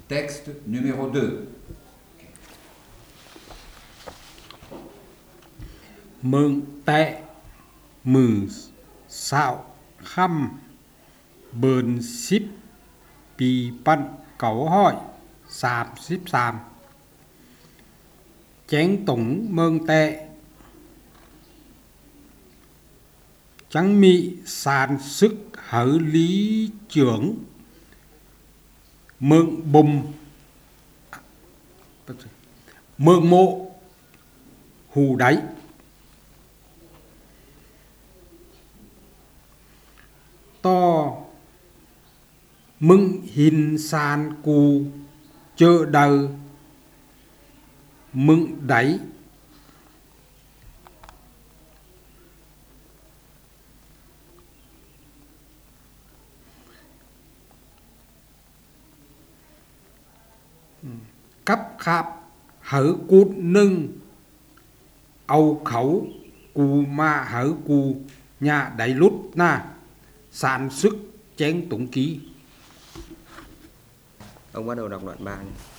Texte numéro 2. Mượn tệ mừng xạo khăm bờn ship bị bận cấu hỏi sàm ship sàm chén tổng mương tệ trắng mị sàn sức hở lý trưởng mượn bùm mượn mộ hù đáy to mừng hình sàn cù chợ đời mừng đáy cấp khạp hở cút nâng âu khẩu cù ma hở cù nhà đáy lút na sản xuất chén tụng ký. Ông bắt đầu đọc đoạn 3 này.